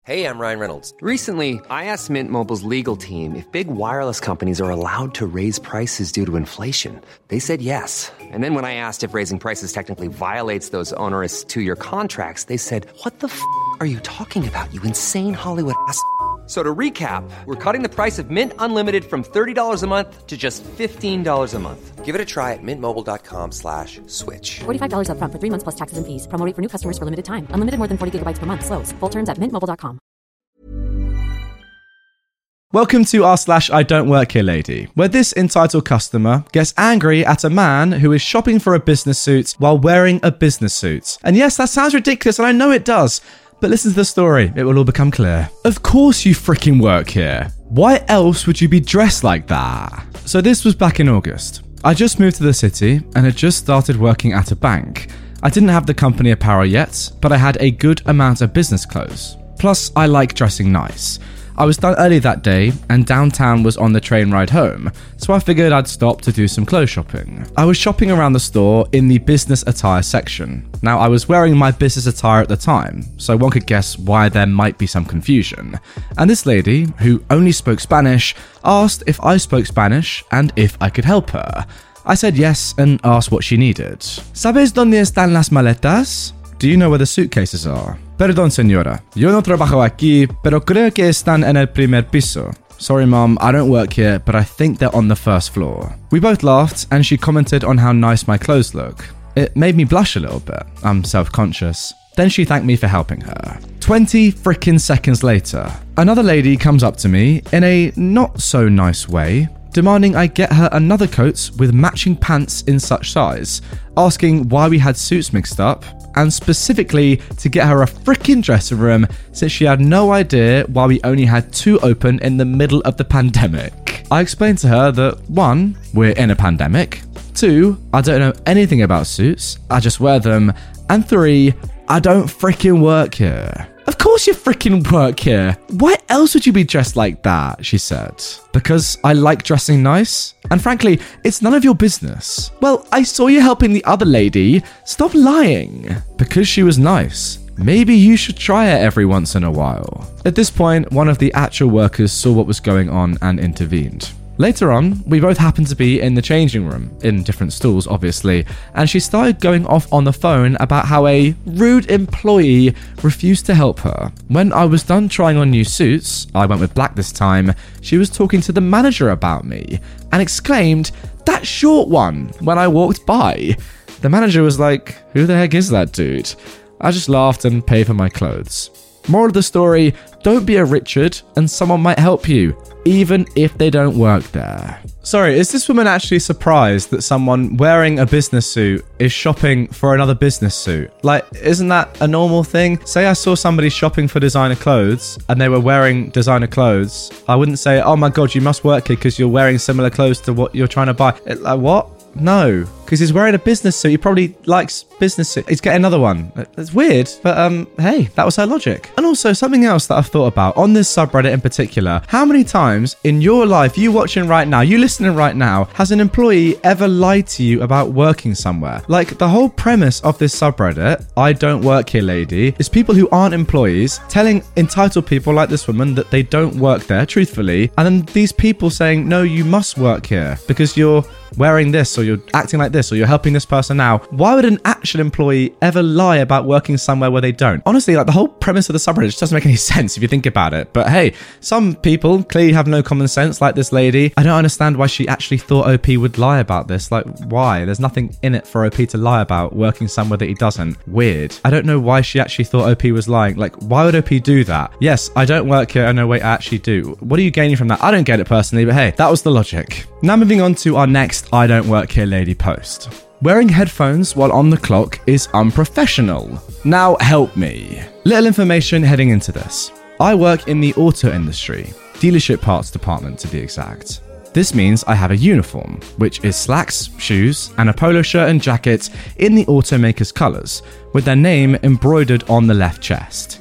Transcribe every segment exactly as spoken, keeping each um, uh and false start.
Hey, I'm Ryan Reynolds. Recently, I asked Mint Mobile's legal team if big wireless companies are allowed to raise prices due to inflation. They said yes. And then when I asked if raising prices technically violates those onerous two-year contracts, they said, what the f*** are you talking about, you insane Hollywood ass f- So to recap, we're cutting the price of Mint Unlimited from thirty dollars a month to just fifteen dollars a month. Give it a try at mintmobile.com slash switch. forty-five dollars up front for three months plus taxes and fees. Promo rate for new customers for limited time. Unlimited more than forty gigabytes per month. Slows full terms at mint mobile dot com. Welcome to our slash I don't work here lady, where this entitled customer gets angry at a man who is shopping for a business suit while wearing a business suit. And yes, that sounds ridiculous, and I know it does. But listen to the story, it will all become clear. Of course you freaking work here. Why else would you be dressed like that? So this was back in August. I just moved to the city and had just started working at a bank. I didn't have the company apparel yet, but I had a good amount of business clothes. Plus, I like dressing nice. I was done early that day, and downtown was on the train ride home, so I figured I'd stop to do some clothes shopping. I was shopping around the store in the business attire section. Now, I was wearing my business attire at the time, so one could guess why there might be some confusion. And this lady, who only spoke Spanish, asked if I spoke Spanish and if I could help her. I said yes and asked what she needed. ¿Sabes dónde están las maletas? Do you know where the suitcases are? Perdón, señora. Yo no trabajo aquí, pero creo que están en el primer piso. Sorry, Mom, I don't work here, but I think they're on the first floor. We both laughed, and she commented on how nice my clothes look. It made me blush a little bit. I'm self-conscious. Then she thanked me for helping her. twenty frickin' seconds later, another lady comes up to me in a not-so-nice way, demanding I get her another coat with matching pants in such size, asking why we had suits mixed up, and specifically to get her a freaking dressing room since she had no idea why we only had two open in the middle of the pandemic. I explained to her that one, we're in a pandemic, two, I don't know anything about suits, I just wear them, and three, I don't freaking work here. Of course you freaking work here. Why else would you be dressed like that? She said. Because I like dressing nice? And frankly, it's none of your business. Well, I saw you helping the other lady. Stop lying. Because she was nice. Maybe you should try it every once in a while. At this point, one of the actual workers saw what was going on and intervened. Later on, we both happened to be in the changing room, in different stools obviously, and she started going off on the phone about how a rude employee refused to help her. When I was done trying on new suits, I went with black this time, she was talking to the manager about me, and exclaimed, "That short one," when I walked by. The manager was like, "Who the heck is that dude?" I just laughed and paid for my clothes. Moral of the story, don't be a Richard and someone might help you, even if they don't work there. Sorry, is this woman actually surprised that someone wearing a business suit is shopping for another business suit? Like, isn't that a normal thing? Say I saw somebody shopping for designer clothes and they were wearing designer clothes. I wouldn't say, oh my God, you must work here because you're wearing similar clothes to what you're trying to buy. It, like, what? No, because he's wearing a business suit. He probably likes business suit. He's getting another one. It's weird, but um, hey, that was her logic. And also something else that I've thought about on this subreddit in particular. How many times in your life, you watching right now, you listening right now, has an employee ever lied to you about working somewhere? Like, the whole premise of this subreddit, I don't work here lady, is people who aren't employees telling entitled people like this woman that they don't work there, truthfully, and then these people saying, no, you must work here because you're wearing this, or you're acting like this, or you're helping this person out. Why would an actual employee ever lie about working somewhere where they don't? Honestly, like, the whole premise of the subreddit just doesn't make any sense if you think about it. But hey, some people clearly have no common sense, like this lady. I don't understand why she actually thought O P would lie about this. Like, why? There's nothing in it for O P to lie about working somewhere that he doesn't. Weird. I don't know why she actually thought O P was lying. Like, why would O P do that? Yes, I don't work here. Oh no, wait, I actually do. What are you gaining from that? I don't get it personally, but hey, that was the logic. Now moving on to our next I don't work here lady post. Wearing headphones while on the clock is unprofessional. Now help me. Little information heading into this. I work in the auto industry, dealership parts department to be exact. This means I have a uniform, which is slacks, shoes, and a polo shirt and jacket in the automaker's colours, with their name embroidered on the left chest.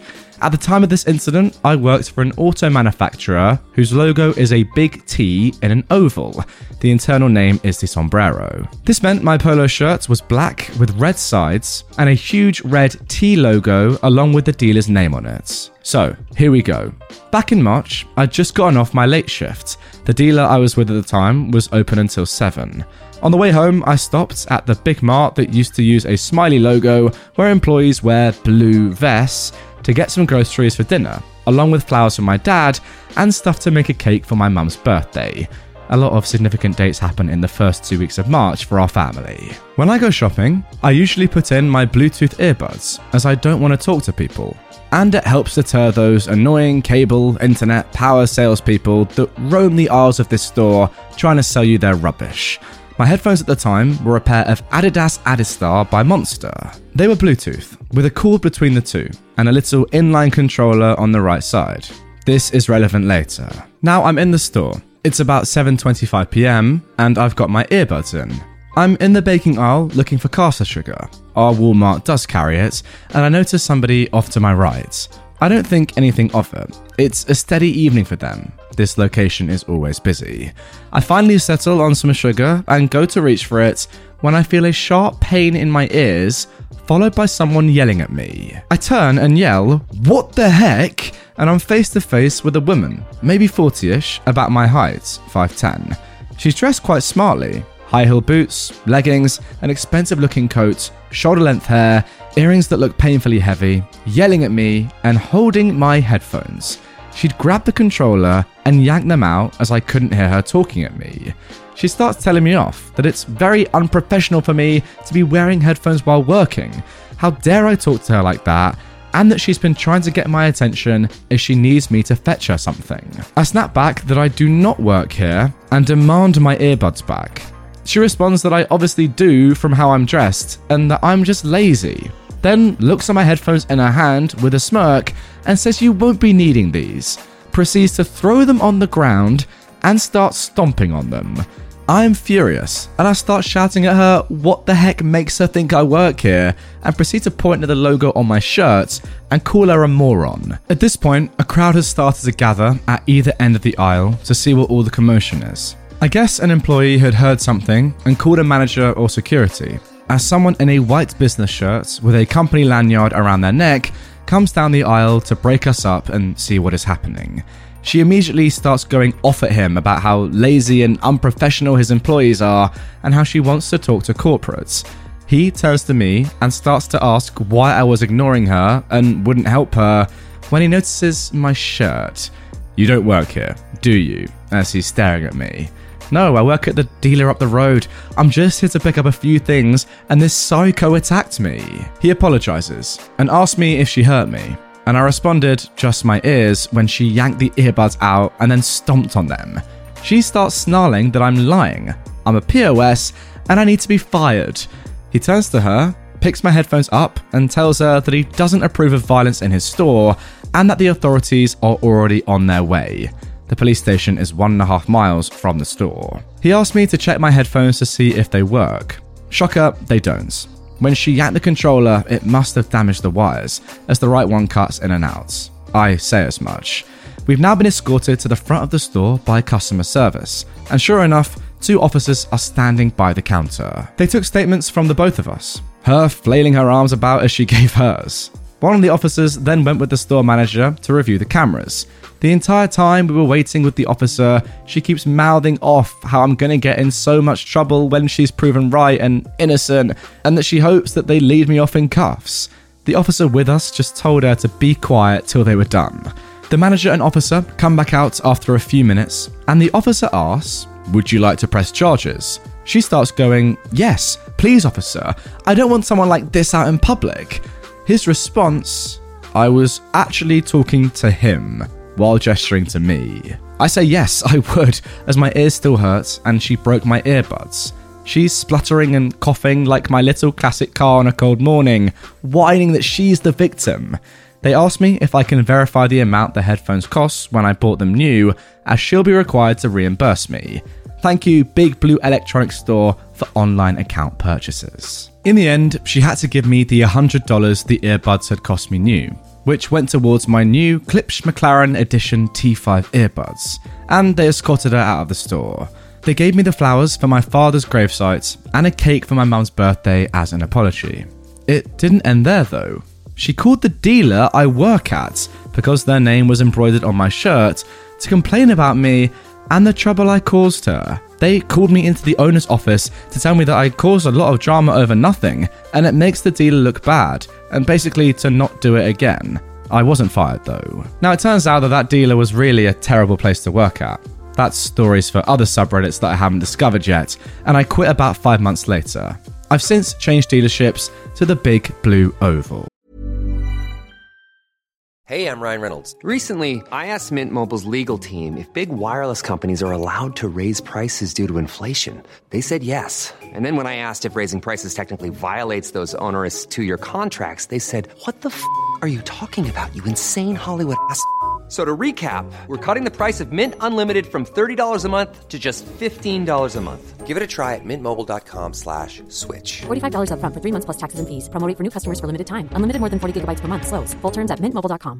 At the time of this incident, I worked for an auto manufacturer whose logo is a big T in an oval. The internal name is the sombrero. This meant my polo shirt was black with red sides and a huge red T logo along with the dealer's name on it. So, here we go. Back in March, I'd just gotten off my late shift. The dealer I was with at the time was open until seven. On the way home, I stopped at the Big Mart that used to use a smiley logo where employees wear blue vests to get some groceries for dinner, along with flowers for my dad and stuff to make a cake for my mum's birthday. A lot of significant dates happen in the first two weeks of March for our family. When I go shopping, I usually put in my Bluetooth earbuds as I don't want to talk to people. And it helps deter those annoying cable, internet, power salespeople that roam the aisles of this store trying to sell you their rubbish. My headphones at the time were a pair of Adidas Adistar by Monster. They were Bluetooth, with a cord between the two, and a little inline controller on the right side. This is relevant later. Now I'm in the store. It's about seven twenty-five p.m, and I've got my earbuds in. I'm in the baking aisle looking for caster sugar. Our Walmart does carry it, and I notice somebody off to my right. I don't think anything of it. It's a steady evening for them. This location is always busy. I finally settle on some sugar and go to reach for it when I feel a sharp pain in my ears, followed by someone yelling at me. I turn and yell, "What the heck?" And I'm face to face with a woman, maybe forty-ish, about my height, five ten. She's dressed quite smartly. High heel boots, leggings, an expensive looking coat, shoulder length hair, earrings that look painfully heavy, yelling at me and holding my headphones. She'd grabbed the controller and yanked them out as I couldn't hear her talking at me. She starts telling me off, that it's very unprofessional for me to be wearing headphones while working. How dare I talk to her like that? And that she's been trying to get my attention as she needs me to fetch her something. I snap back that I do not work here and demand my earbuds back. She responds that I obviously do from how I'm dressed and that I'm just lazy. Then looks at my headphones in her hand with a smirk and says you won't be needing these. Proceeds to throw them on the ground and start stomping on them. I'm furious and I start shouting at her what the heck makes her think I work here and proceed to point to the logo on my shirt and call her a moron. At this point, a crowd has started to gather at either end of the aisle to see what all the commotion is. I guess an employee had heard something and called a manager or security, as someone in a white business shirt with a company lanyard around their neck comes down the aisle to break us up and see what is happening. She immediately starts going off at him about how lazy and unprofessional his employees are and how she wants to talk to corporates. He turns to me and starts to ask why I was ignoring her and wouldn't help her when he notices my shirt. "You don't work here, do you?" as he's staring at me. "No, I work at the dealer up the road. I'm just here to pick up a few things and this psycho attacked me." He apologizes and asks me if she hurt me. And I responded, just my ears, when she yanked the earbuds out and then stomped on them. She starts snarling that I'm lying. I'm a P O S and I need to be fired. He turns to her, picks my headphones up and tells her that he doesn't approve of violence in his store and that the authorities are already on their way. The police station is one and a half miles from the store. He asked me to check my headphones to see if they work. Shocker, they don't. When she yanked the controller, it must have damaged the wires, as the right one cuts in and out. I say as much. We've now been escorted to the front of the store by customer service, and sure enough, two officers are standing by the counter. They took statements from the both of us, her flailing her arms about as she gave hers. One of the officers then went with the store manager to review the cameras. The entire time we were waiting with the officer, she keeps mouthing off how I'm gonna get in so much trouble when she's proven right and innocent, and that she hopes that they lead me off in cuffs. The officer with us just told her to be quiet till they were done. The manager and officer come back out after a few minutes, and the officer asks, "Would you like to press charges?" She starts going, "Yes, please officer, I don't want someone like this out in public." His response, "I was actually talking to him," while gesturing to me. I say yes, I would, as my ears still hurt and she broke my earbuds. She's spluttering and coughing like my little classic car on a cold morning, whining that she's the victim. They ask me if I can verify the amount the headphones cost when I bought them new, as she'll be required to reimburse me. Thank you, Big Blue Electronics Store, for online account purchases. In the end, she had to give me the one hundred dollars the earbuds had cost me new. which went towards my new Klipsch McLaren Edition T five earbuds, and they escorted her out of the store. They gave me the flowers for my father's gravesite and a cake for my mum's birthday as an apology. It didn't end there though. She called the dealer I work at, because their name was embroidered on my shirt, to complain about me and the trouble I caused her. They called me into the owner's office to tell me that I caused a lot of drama over nothing, and it makes the dealer look bad, and basically to not do it again. I wasn't fired though. Now it turns out that that dealer was really a terrible place to work at. That's stories for other subreddits that I haven't discovered yet, and I quit about five months later. I've since changed dealerships to the Big Blue Oval. Hey, I'm Ryan Reynolds. Recently, I asked Mint Mobile's legal team if big wireless companies are allowed to raise prices due to inflation. They said yes. And then when I asked if raising prices technically violates those onerous two-year contracts, they said, "What the f*** are you talking about, you insane Hollywood ass f- So to recap, we're cutting the price of Mint Unlimited from thirty dollars a month to just fifteen dollars a month. Give it a try at mintmobile.com slash switch. forty-five dollars up front for three months plus taxes and fees. Promo rate for new customers for limited time. Unlimited more than forty gigabytes per month. Slows full terms at mint mobile dot com.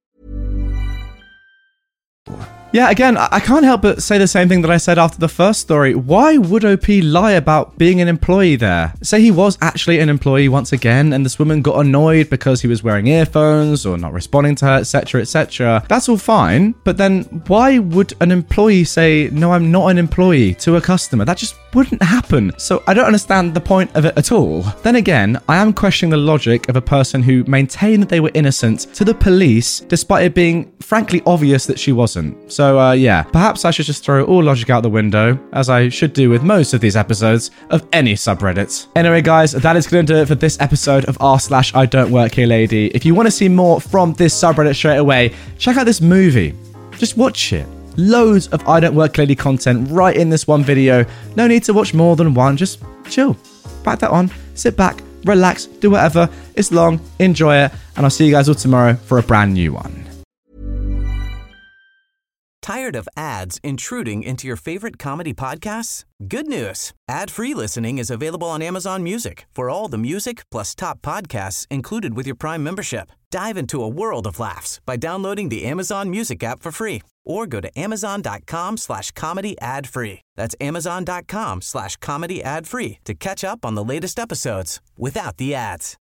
Yeah, again, I I can't help but say the same thing that I said after the first story. Why would O P lie about being an employee there? Say he was actually an employee once again, and this woman got annoyed because he was wearing earphones or not responding to her, et cetera, et cetera. That's all fine, but then why would an employee say, "No, I'm not an employee," to a customer? That just wouldn't happen. So I don't understand the point of it at all. Then again, I am questioning the logic of a person who maintained that they were innocent to the police, despite it being frankly obvious that she wasn't. So uh, yeah, perhaps I should just throw all logic out the window, as I should do with most of these episodes of any subreddit. Anyway guys, that is going to do it for this episode of r slash I don't work here lady. If you want to see more from this subreddit straight away, check out this movie. Just watch it. Loads of I Don't Work Lady content right in this one video. No need to watch more than one, just chill. Back that on, sit back, relax, do whatever. It's long, enjoy it, and I'll see you guys all tomorrow for a brand new one. Tired of ads intruding into your favorite comedy podcasts? Good news. Ad-free listening is available on Amazon Music for all the music plus top podcasts included with your Prime membership. Dive into a world of laughs by downloading the Amazon Music app for free or go to amazon.com slash comedy ad free. That's amazon.com slash comedy ad free to catch up on the latest episodes without the ads.